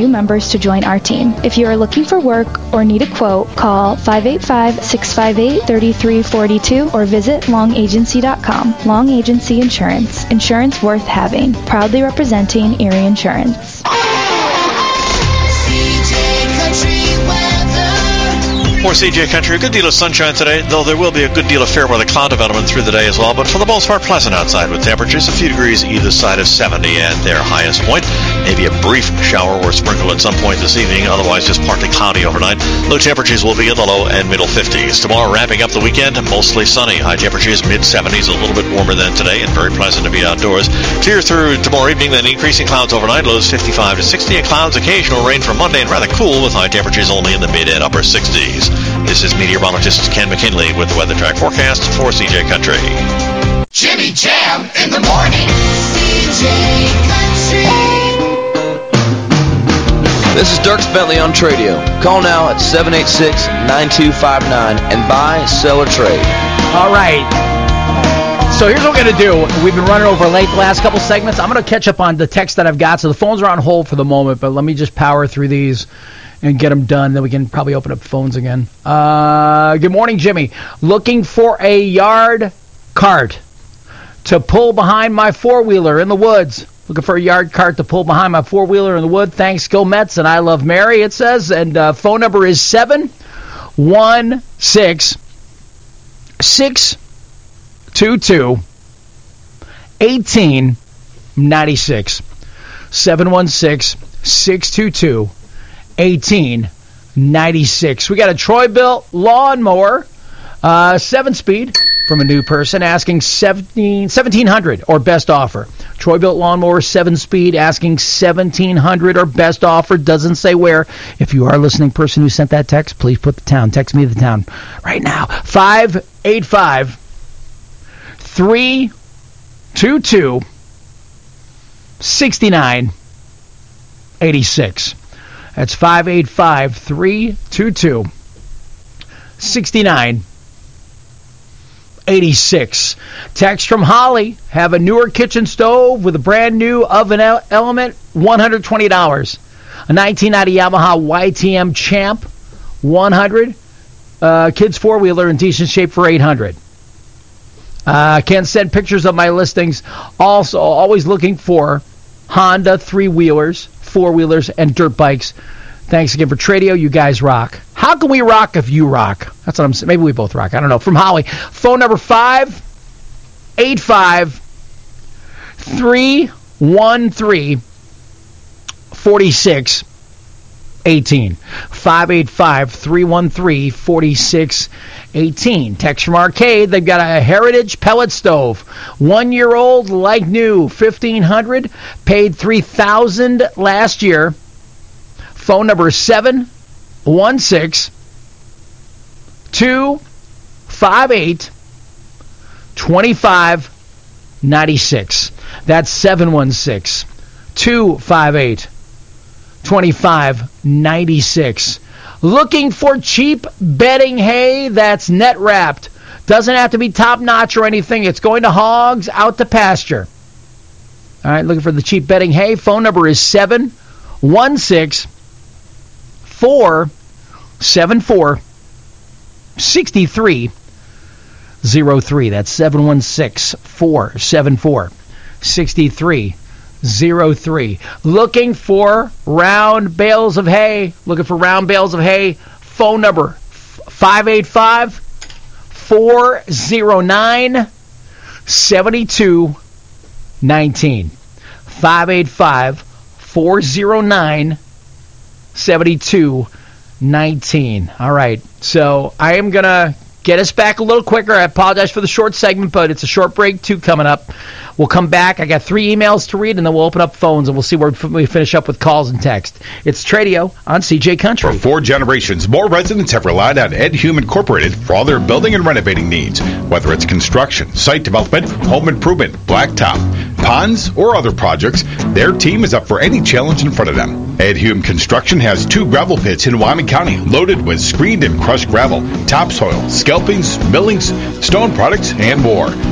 offers to join our team. If you are looking for work or need a quote, call five eight five, six five eight, three three four two or visit long agency dot com. Long Agency Insurance. Insurance worth having. Proudly representing Erie Insurance. For C J Country, a good deal of sunshine today, though there will be a good deal of fair weather cloud development through the day as well, but for the most part, pleasant outside with temperatures a few degrees either side of seventy at their highest point. Maybe a brief shower or sprinkle at some point this evening, otherwise just partly cloudy overnight. Low temperatures will be in the low and middle fifties. Tomorrow, wrapping up the weekend, mostly sunny. High temperatures mid-seventies, a little bit warmer than today, and very pleasant to be outdoors. Clear through tomorrow evening, then increasing clouds overnight, lows fifty-five to sixty, and clouds, occasional rain for Monday, and rather cool with high temperatures only in the mid and upper sixties. This is meteorologist Ken McKinley with the Weather Track forecast for C J Country. Jimmy Jam in the morning. C J Country. This is Dirks Bentley on Tradio. Call now at seven eight six, nine two five nine and buy, sell, or trade. All right. So here's what we're going to do. We've been running over late the last couple segments. I'm going to catch up on the text that I've got. So the phones are on hold for the moment, but let me just power through these and get them done. Then we can probably open up phones again. Uh, good morning, Jimmy. Looking for a yard cart to pull behind my four-wheeler in the woods. Looking for a yard cart to pull behind my four-wheeler in the wood. Thanks, go Mets, and I love Mary, it says. And uh, phone number is seven one six, six two two, one eight nine six. seven one six, six two two, one eight nine six. We got a Troy-Bilt lawnmower, uh, seven-speed, from a new person asking seventeen hundred or best offer. Troy-Bilt lawnmower, seven-speed, asking seventeen hundred or best offer. Doesn't say where. If you are a listening person who sent that text, please put the town. Text me the town right now. five eight five, three two two, six nine eight six. That's five eight five, three two two, six nine eight six. Text from Holly. Have a newer kitchen stove with a brand new oven element, one hundred twenty dollars. A nineteen ninety Yamaha Y T M Champ, one hundred dollars. Uh, kids four-wheeler in decent shape for eight hundred dollars. Uh, can send pictures of my listings. Also, always looking for Honda three-wheelers, four-wheelers, and dirt bikes. Thanks again for Tradio. You guys rock. How can we rock if you rock? That's what I'm saying. Maybe we both rock. I don't know. From Holly. Phone number five eight five, three one three, four six one eight. five eight five, three one three, four six one eight. Text from Arcade. They've got a Heritage pellet stove. One year old, like new, fifteen hundred dollars. Paid three thousand dollars last year. Phone number is seven one six, two five eight, two five nine six. That's seven one six, two five eight, two five nine six. Looking for cheap bedding hay that's net wrapped. Doesn't have to be top notch or anything. It's going to hogs out to pasture. All right, looking for the cheap bedding hay. Phone number is seven one six, four seven four, six three zero three. That's seven one six, four seven four, six three zero three. Looking for round bales of hay. Looking for round bales of hay. Phone number five eight five, four zero nine, seven two one nine. five eight five, four zero nine, seven two one nine. All right. So I am going to get us back a little quicker. I apologize for the short segment, but it's a short break, too, coming up. We'll come back. I got three emails to read, and then we'll open up phones, and we'll see where we finish up with calls and text. It's Tradio on C J Country. For four generations, more residents have relied on Ed Hume Incorporated for all their building and renovating needs. Whether it's construction, site development, home improvement, blacktop, ponds, or other projects, their team is up for any challenge in front of them. Ed Hume Construction has two gravel pits in Wyoming County loaded with screened and crushed gravel, topsoil, scalpings, millings, stone products, and more.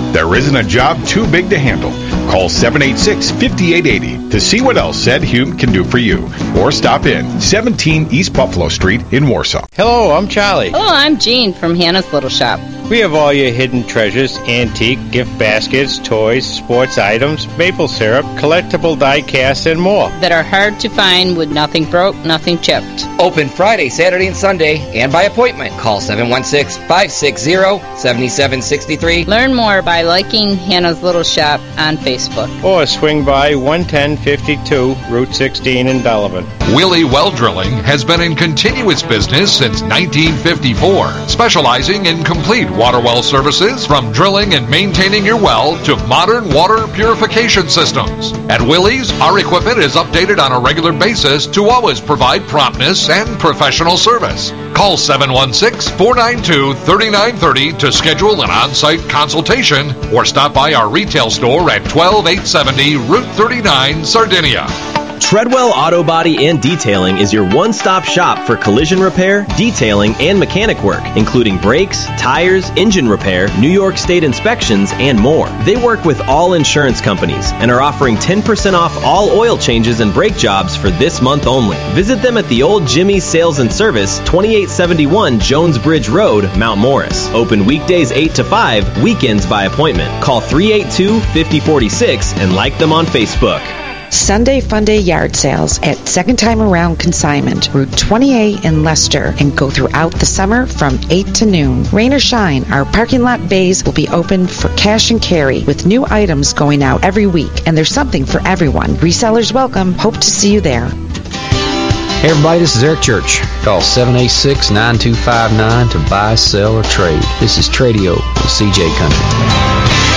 There isn't a job too big to handle. Call seven eight six, five eight eight zero to see what else Ed Hume can do for you. Or stop in seventeen East Buffalo Street in Warsaw. Hello, I'm Charlie. Hello, I'm Jean from Hannah's Little Shop. We have all your hidden treasures, antique, gift baskets, toys, sports items, maple syrup, collectible die casts, and more. That are hard to find with nothing broke, nothing chipped. Open Friday, Saturday, and Sunday, and by appointment. Call seven one six, five six zero, seven seven six three. Learn more by liking Hannah's Little Shop on Facebook. Or swing by one ten fifty-two Route sixteen in Delavan. Willie Well Drilling has been in continuous business since nineteen fifty-four, specializing in complete water well services from drilling and maintaining your well to modern water purification systems. At Willie's, our equipment is updated on a regular basis to always provide promptness and professional service. Call seven one six, four nine two, three nine three zero to schedule an on-site consultation or stop by our retail store at twelve eight seventy Route thirty-nine, Sardinia. Treadwell Auto Body and Detailing is your one-stop shop for collision repair, detailing, and mechanic work, including brakes, tires, engine repair, New York State inspections, and more. They work with all insurance companies and are offering ten percent off all oil changes and brake jobs for this month only. Visit them at the Old Jimmy's Sales and Service, twenty-eight seventy-one Jones Bridge Road, Mount Morris. Open weekdays eight to five, weekends by appointment. Call three eight two, five zero four six and like them on Facebook. Sunday Funday yard sales at Second Time Around Consignment, Route twenty-eight in Leicester, and go throughout the summer from eight to noon. Rain or shine, our parking lot bays will be open for cash and carry with new items going out every week, and there's something for everyone. Resellers welcome. Hope to see you there. Hey everybody, this is Eric Church. Call seven eight six, nine two five nine to buy, sell, or trade. This is Tradio with C J Country.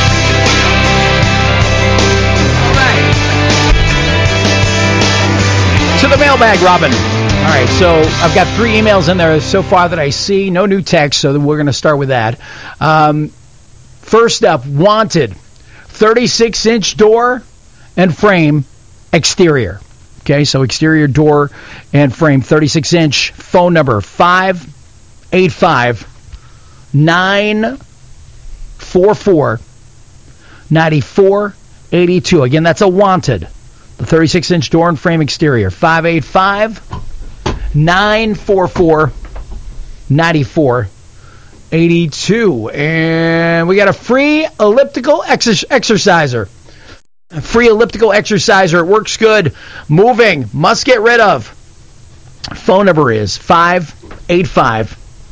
To the mailbag, Robin. All right, so I've got three emails in there so far that I see. No new text, so we're going to start with that. Um, first up, wanted, thirty-six inch door and frame exterior. Okay, so exterior door and frame, thirty-six inch. Phone number, five eight five, nine four four, nine four eight two. Again, that's a wanted. The thirty-six inch door and frame exterior. five eight five, nine four four, nine four eight two. And we got a free elliptical ex- exerciser. A free elliptical exerciser. It works good. Moving. Must get rid of. Phone number is five eight five,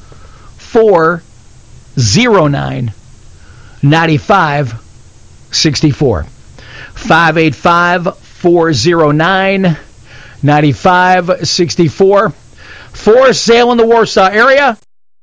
four oh nine, nine five six four. five eight five, four oh nine, nine five six four. For sale in the Warsaw area,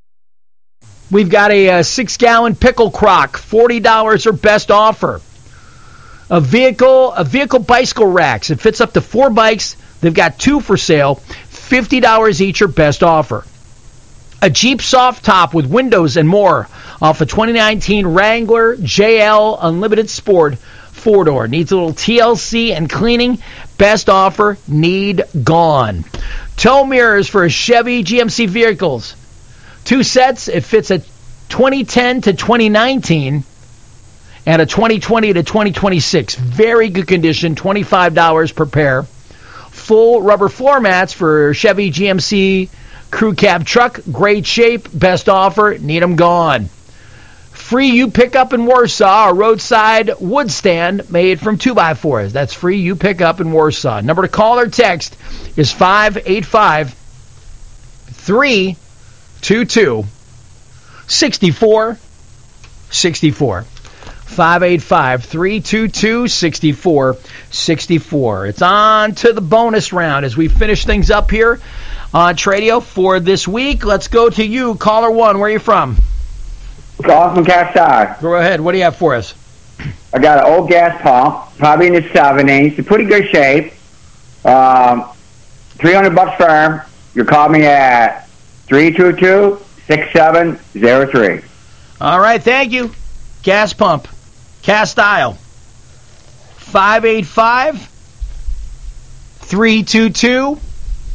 we've got a, a six-gallon pickle crock, forty dollars or best offer. A vehicle, a vehicle bicycle racks. It fits up to four bikes. They've got two for sale, fifty dollars each or best offer. A Jeep soft top with windows and more off a twenty nineteen Wrangler J L Unlimited Sport four-door. Needs a little T L C and cleaning. Best offer, need gone. Tow mirrors for a Chevy G M C vehicles. Two sets. It fits a twenty ten to twenty nineteen and a twenty twenty to twenty twenty-six. Very good condition, twenty-five dollars per pair. Full rubber floor mats for Chevy G M C crew cab truck. Great shape. Best offer, need them gone. Free you pick up in Warsaw, a roadside wood stand made from two by fours. That's free you pick up in Warsaw. Number to call or text is five eight five, three two two, six four six four. five eight five, three two two, six four six four. It's on to the bonus round as we finish things up here on Tradio for this week. Let's go to you, caller one. Where are you from? Call from Castile. Go ahead. What do you have for us? I got an old gas pump, probably in the seventies. It's in pretty good shape. Um, three hundred bucks firm. You call me at three two two, six seven zero three. All right. Thank you. Gas pump. Cast iron. five eight five, three two two,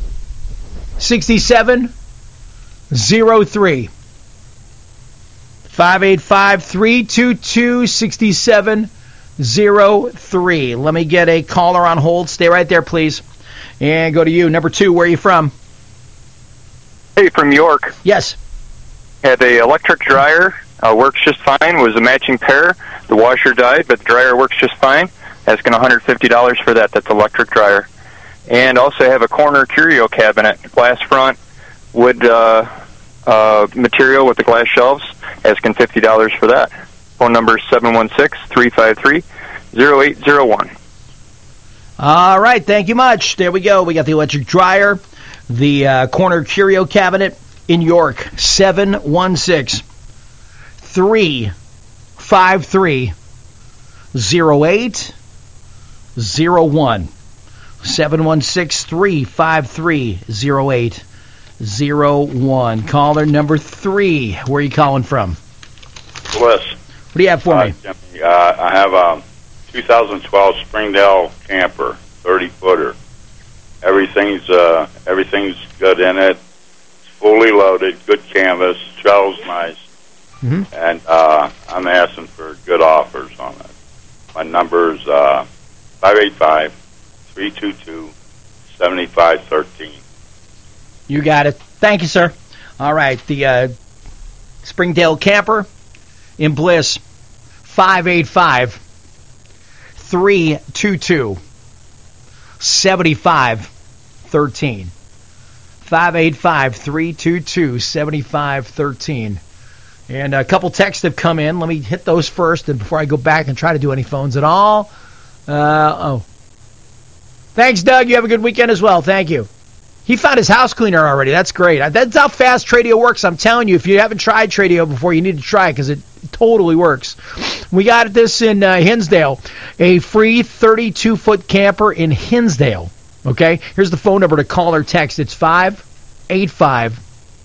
six seven zero three. five eight five, three two two, six seven zero three. Let me get a caller on hold. Stay right there, please. And go to you. Number two, where are you from? Hey, from York. Yes. Had a electric dryer. Uh, works just fine. Was a matching pair. The washer died, but the dryer works just fine. Asking one hundred fifty dollars for that. That's electric dryer. And also have a corner curio cabinet. Glass front, wood uh, uh, material with the glass shelves. Asking fifty dollars for that. Phone number is seven one six, three five three, zero eight zero one. All right, thank you much. There we go. We got the electric dryer, the uh, corner curio cabinet in York. seven one six, three five three, zero eight zero one. seven one six, three five three, zero eight zero one. Caller number three. Where are you calling from? Bliss. What do you have for uh, me? Jimmy, uh, I have a two thousand twelve Springdale camper, thirty footer. Everything's uh, everything's good in it. It's fully loaded, good canvas, smells nice, mm-hmm. and uh, I'm asking for good offers on it. My number is uh, five eight five, three two two, seven five one three. You got it. Thank you, sir. All right, the uh, Springdale camper in Bliss, five eight five, three two two, seven five one three. five eight five, three two two, seven five one three. And a couple texts have come in. Let me hit those first and before I go back and try to do any phones at all. Uh, oh. Thanks, Doug. You have a good weekend as well. Thank you. He found his house cleaner already. That's great. That's how fast Tradio works. I'm telling you, if you haven't tried Tradio before, you need to try it because it totally works. We got this in uh, Hinsdale, a free thirty-two foot camper in Hinsdale. Okay? Here's the phone number to call or text. It's five eight five,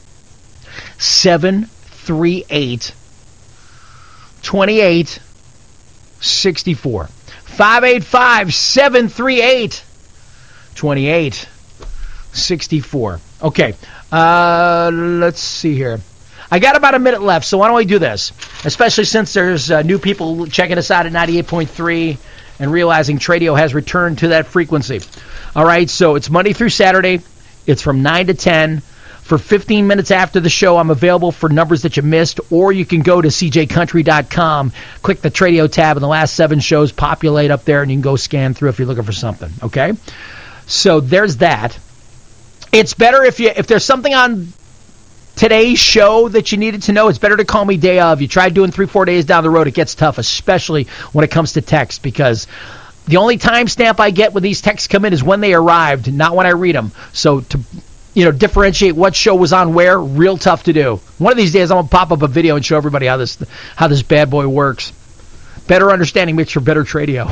seven three eight, two eight six four. five eight five, seven three eight, two eight sixty-four. Okay, uh, let's see here. I got about a minute left, so why don't we do this? Especially since there's uh, new people checking us out at ninety-eight point three and realizing Tradio has returned to that frequency. All right, so it's Monday through Saturday. It's from nine to ten. For fifteen minutes after the show, I'm available for numbers that you missed, or you can go to c j country dot com, click the Tradio tab, and the last seven shows populate up there, and you can go scan through if you're looking for something, okay? So there's that. It's better if you if there's something on today's show that you needed to know, it's better to call me day of. You try doing three, four days down the road, it gets tough, especially when it comes to text, because the only timestamp I get when these texts come in is when they arrived, not when I read them. So to you know differentiate what show was on where, real tough to do. One of these days, I'm gonna pop up a video and show everybody how this how this bad boy works. Better understanding makes for better Tradio.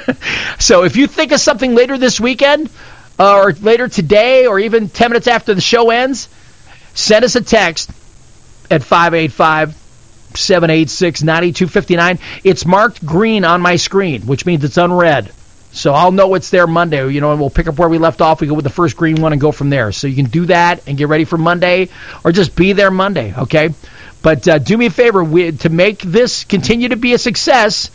So if you think of something later this weekend, Uh, or later today, or even ten minutes after the show ends, send us a text at five eight five, seven eight six, nine two five nine. It's marked green on my screen, which means it's unread. So I'll know it's there Monday, you know, and we'll pick up where we left off. We go with the first green one and go from there. So you can do that and get ready for Monday, or just be there Monday, okay? But uh, do me a favor, we, to make this continue to be a success,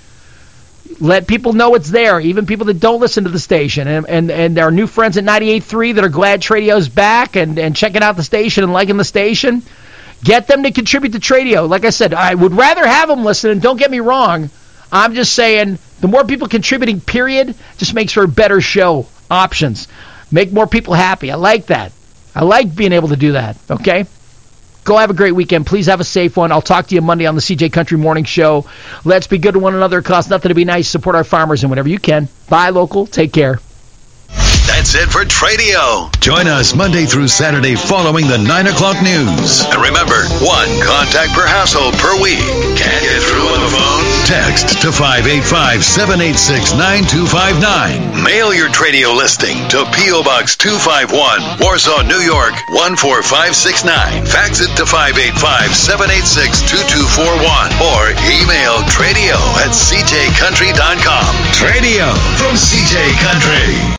let people know it's there, even people that don't listen to the station. And and, and our new friends at ninety-eight point three that are glad Tradio's back and, and checking out the station and liking the station, get them to contribute to Tradio. Like I said, I would rather have them listen, don't get me wrong. I'm just saying, the more people contributing, period, just makes for a better show. Options. Make more people happy. I like that. I like being able to do that, okay? Go have a great weekend. Please have a safe one. I'll talk to you Monday on the C J Country Morning Show. Let's be good to one another. It costs nothing to be nice. Support our farmers and whatever you can. Bye, local. Take care. That's it for Tradio. Join us Monday through Saturday following the nine o'clock news. And remember, one contact per household per week. Can't get through on the phone? Text to five eight five, seven eight six, nine two five nine. Mail your Tradio listing to P O. Box two five one, Warsaw, New York, one four five six nine. Fax it to five eight five, seven eight six, two two four one. Or email Tradio at c j country dot com. Tradio from C J Country.